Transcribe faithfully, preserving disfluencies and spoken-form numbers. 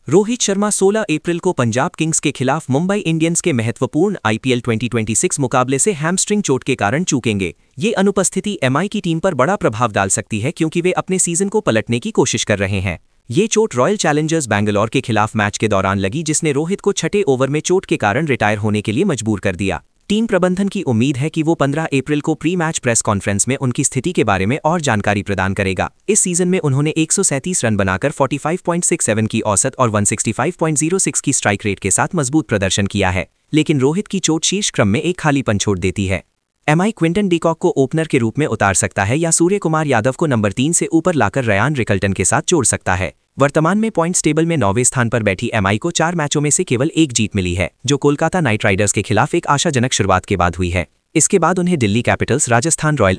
रोहित शर्मा सोलह अप्रैल को पंजाब किंग्स के खिलाफ मुंबई इंडियंस के महत्वपूर्ण आईपीएल ट्वेंटी ट्वेंटी सिक्स मुकाबले से हैमस्ट्रिंग चोट के कारण चूकेंगे। ये अनुपस्थिति एमआई की टीम पर बड़ा प्रभाव डाल सकती है क्योंकि वे अपने सीजन को पलटने की कोशिश कर रहे हैं। ये चोट रॉयल चैलेंजर्स बैंगलोर के खिलाफ मैच के दौरान लगी, जिसने रोहित को छठे ओवर में चोट के कारण रिटायर होने के लिए मजबूर कर दिया। टीम प्रबंधन की उम्मीद है कि वो पंद्रह अप्रैल को प्री मैच प्रेस कॉन्फ्रेंस में उनकी स्थिति के बारे में और जानकारी प्रदान करेगा। इस सीजन में उन्होंने एक सौ सैंतीस रन बनाकर पैंतालीस पॉइंट छह सात की औसत और एक सौ पैंसठ पॉइंट शून्य छह की स्ट्राइक रेट के साथ मजबूत प्रदर्शन किया है, लेकिन रोहित की चोट शीर्ष क्रम में एक खालीपन छोड़ देती है। एमआई क्विंटन डिकॉक को ओपनर के रूप में उतार सकता है या सूर्य कुमार यादव को नंबर तीन से ऊपर लाकर रयान रिकल्टन के साथ जोड़ सकता है। वर्तमान में पॉइंट्स टेबल में नौवें स्थान पर बैठी एमआई को चार मैचों में से केवल एक जीत मिली है, जो कोलकाता नाइट राइडर्स के खिलाफ एक आशाजनक शुरुआत के बाद हुई है। इसके बाद उन्हें दिल्ली कैपिटल्स, राजस्थान रॉयल्स